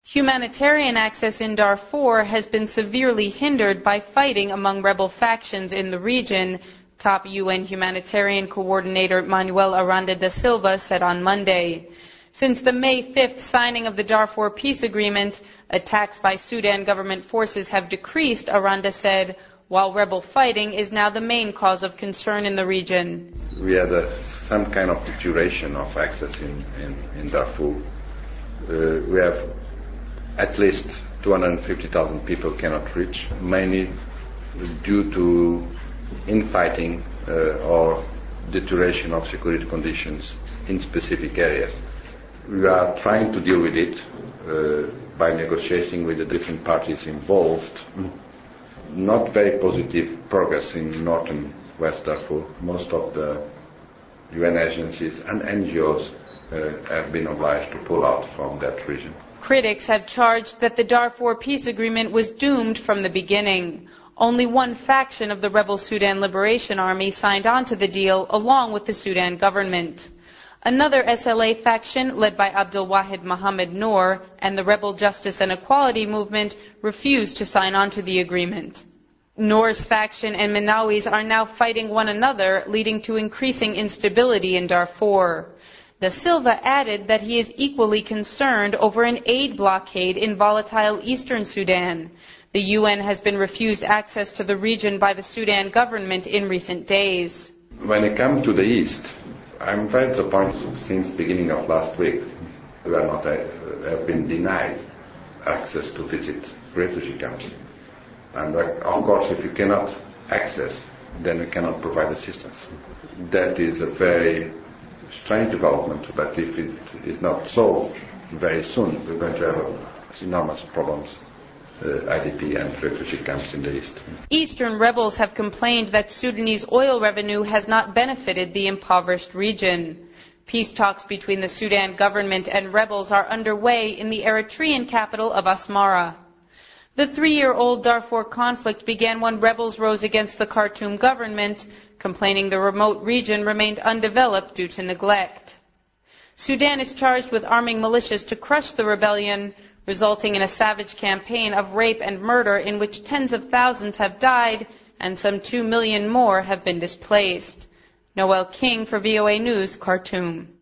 Humanitarian access in Darfur has been severely hindered by fighting among rebel factions in the region, top UN humanitarian coordinator Manuel Aranda da Silva said on Monday. Since the May 5th signing of the Darfur peace agreement, attacks by Sudan government forces have decreased, Aranda said, while rebel fighting is now the main cause of concern in the region. We had some kind of deterioration of access in Darfur. We have at least 250,000 people cannot reach, mainly due to infighting or deterioration of security conditions in specific areas. We are trying to deal with it by negotiating with the different parties involved. Not very positive progress in North and West Darfur. Most of the UN agencies and NGOs have been obliged to pull out from that region. Critics have charged that the Darfur peace agreement was doomed from the beginning. Only one faction of the rebel Sudan Liberation Army signed on to the deal along with the Sudan government. Another SLA faction, led by Abdul Wahid Mohammed Noor and the Rebel Justice and Equality Movement, refused to sign on to the agreement. Noor's faction and Minawi's are now fighting one another, leading to increasing instability in Darfur. Da Silva added that he is equally concerned over an aid blockade in volatile eastern Sudan. The UN has been refused access to the region by the Sudan government in recent days. When it comes to the east, I'm very disappointed since the beginning of last week. We have been denied access to visit refugee camps. And of course, if you cannot access, then you cannot provide assistance. That is a very strange development, but if it is not solved very soon, we're going to have enormous problems. IDP and refugee camps in the east. Eastern rebels have complained that Sudanese oil revenue has not benefited the impoverished region. Peace talks between the Sudan government and rebels are underway in the Eritrean capital of Asmara. The 3-year-old Darfur conflict began when rebels rose against the Khartoum government, complaining the remote region remained undeveloped due to neglect. Sudan is charged with arming militias to crush the rebellion, resulting in a savage campaign of rape and murder in which tens of thousands have died and some 2 million more have been displaced. Noel King for VOA News, Khartoum.